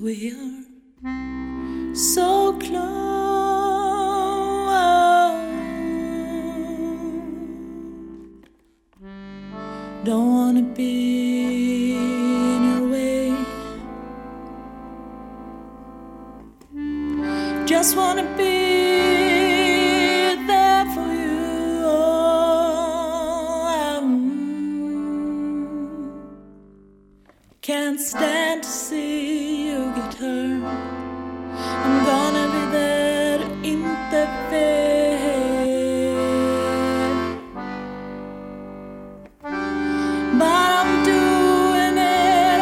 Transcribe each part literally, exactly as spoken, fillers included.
we are so close. Don't wanna be in your way. Just wanna be there for you. Oh, I can't stand to see you get hurt. I'm gonna be there to interfere, but I'm doing it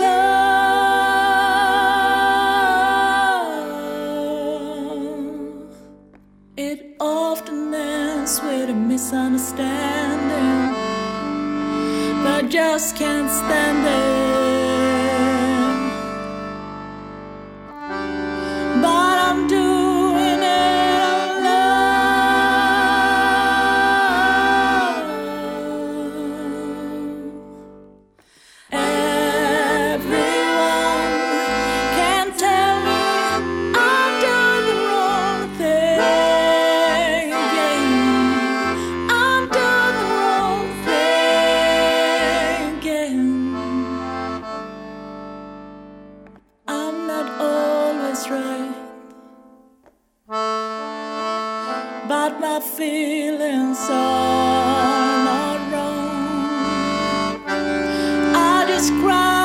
alone. It often ends with a misunderstanding, but I just can't stand it. But I'm doing it alone. Everyone can tell me I've done the wrong thing. I've done the wrong thing again. I'm not always right, but my feelings are not wrong. I just cry.